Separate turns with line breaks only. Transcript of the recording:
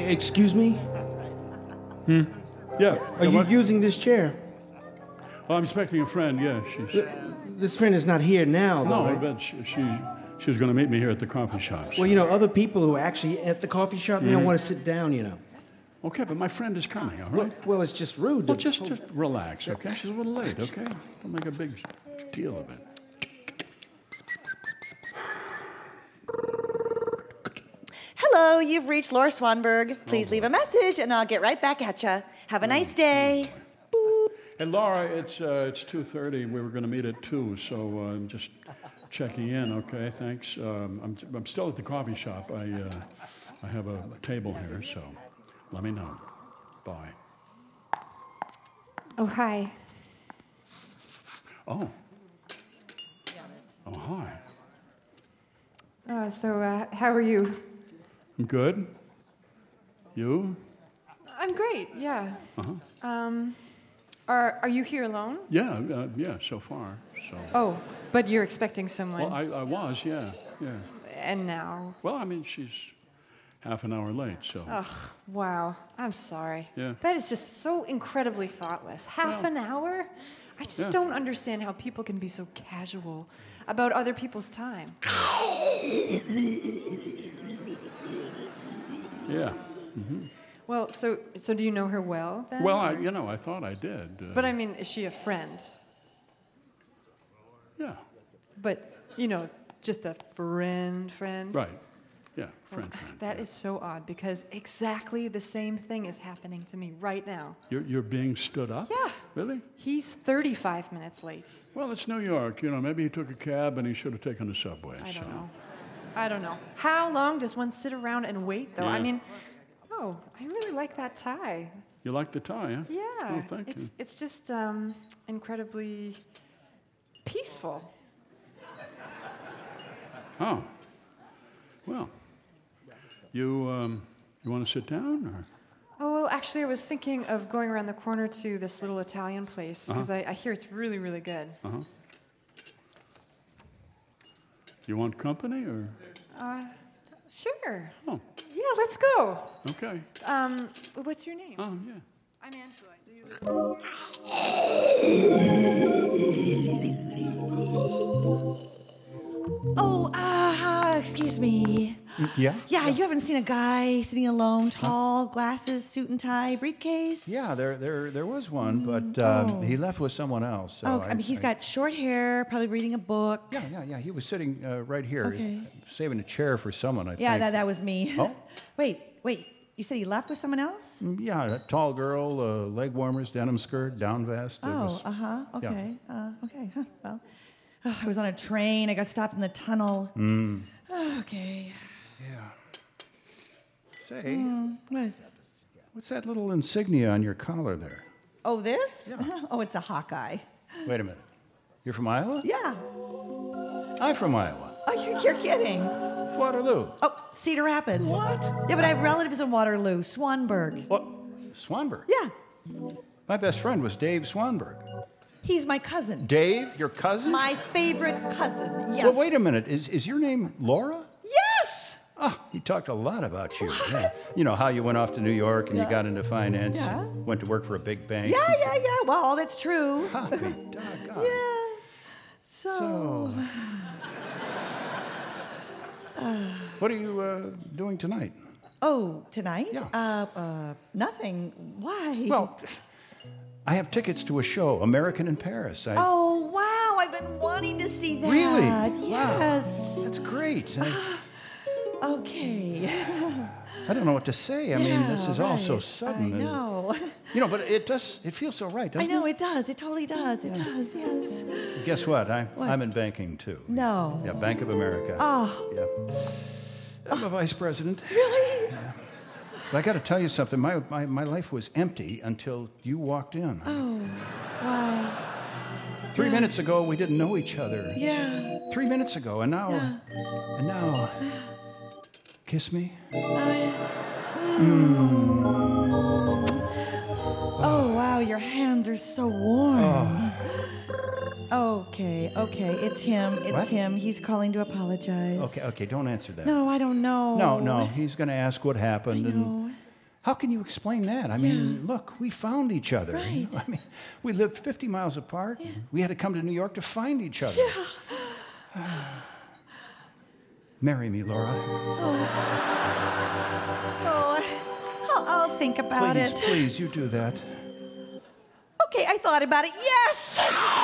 Excuse me?
Yeah.
Are you using this chair?
Oh, I'm expecting a friend, yeah.
This friend is not here now, though,
No,
right?
but she was going to meet me here at the coffee shop. So.
Well, other people who are actually at the coffee shop, they don't want to sit down.
Okay, but my friend is coming, all right?
Well, it's just rude.
Well, just relax, okay? She's a little late, okay? Don't make a big deal of it.
Hello, you've reached Laura Swanberg. Please leave a message, and I'll get right back at you. Have a nice day. Boop.
Hey, Laura, it's 2:30. We were going to meet at 2, so I'm just checking in, okay? Thanks. I'm still at the coffee shop. I have a table here, so let me know. Bye.
Oh, hi.
Oh. Oh, hi.
So how are you?
I'm good. You?
I'm great, yeah.
Uh-huh.
Are you here alone?
Yeah, so far. So.
Oh, but you're expecting someone.
Well, I was, yeah.
And now?
Well, I mean, she's half an hour late, so.
Ugh, wow. I'm sorry.
Yeah.
That is just so incredibly thoughtless. Half an hour? I just don't understand how people can be so casual about other people's time.
Yeah. Mm-hmm.
Well, so do you know her well, then?
Well, I thought I did.
But I mean, is she a friend?
Yeah.
But, just a friend?
Right. Yeah, friend.
That is so odd, because exactly the same thing is happening to me right now.
You're being stood up?
Yeah.
Really?
He's 35 minutes late.
Well, it's New York. Maybe he took a cab and he should have taken the subway.
I don't know. How long does one sit around and wait, though?
Yeah.
I mean, I really like that tie.
You like the tie, huh?
Yeah.
Oh, thank you.
It's just incredibly peaceful.
Oh. Well. You want to sit down, or?
Oh, well, actually, I was thinking of going around the corner to this little Italian place, because I hear it's really, really good.
Uh-huh. You want company, or?
Sure.
Oh.
Yeah, let's go.
Okay.
What's your name?
Oh, yeah.
I'm Angela. Do you...
Oh, excuse me.
Yeah?
Yeah, you haven't seen a guy sitting alone, tall, glasses, suit and tie, briefcase?
Yeah, there was one, but he left with someone else. So
I mean, he's got short hair, probably reading a book.
Yeah. He was sitting right here,
Okay.
saving a chair for someone, I think.
Yeah, that was me.
Oh?
Wait. You said he left with someone else?
Yeah, a tall girl, leg warmers, denim skirt, down vest. It was-
Okay. Okay. Huh. Well, I was on a train. I got stopped in the tunnel. Okay.
Yeah. Say,
What?
what's that little insignia on your collar there?
Oh, this? Oh, it's a Hawkeye.
Wait a minute. You're from Iowa?
Yeah.
I'm from Iowa.
Oh, you're kidding.
Waterloo.
Oh, Cedar Rapids.
What?
Yeah, but I have relatives in Waterloo. Swanberg.
What? Swanberg?
Yeah.
My best friend was Dave Swanberg.
He's my cousin.
Dave, your cousin?
My favorite cousin. Yes.
Well, wait a minute. Is your name Laura?
Yes.
Oh, he talked a lot about you. Yeah. You know how you went off to New York and you got into finance.
Yeah.
Went to work for a big bank.
Yeah. Well, all that's true.
Huh, be doggone.
Yeah. So.
What are you doing tonight?
Oh, tonight?
Yeah.
Nothing. Why?
Well, I have tickets to a show, American in Paris.
Oh, wow. I've been wanting to see that.
Really?
Yes.
Wow. That's great.
Okay.
I don't know what to say. I mean, this is all so
right.
sudden.
I know.
But it feels so right, doesn't
I
it?
know, it does. It totally does. It does, yes.
Guess what? I'm in banking, too.
No.
Yeah, Bank of America.
Oh.
Yeah. I'm a vice president.
Really?
Yeah. But I got to tell you something. My life was empty until you walked in.
Oh, wow.
3 minutes ago, we didn't know each other.
Yeah.
3 minutes ago, and now, kiss me.
Oh, wow, your hands are so warm. Okay, it's him.
What?
Him. He's calling to apologize.
Okay, don't answer that.
No, I don't know.
No, he's going to ask what happened,
I know.
How can you explain that? I mean, look, we found each other.
Right.
I mean, we lived 50 miles apart. Yeah. We had to come to New York to find each other.
Yeah.
Marry me, Laura.
I'll think about it.
Please, you do that.
Okay, I thought about it. Yes!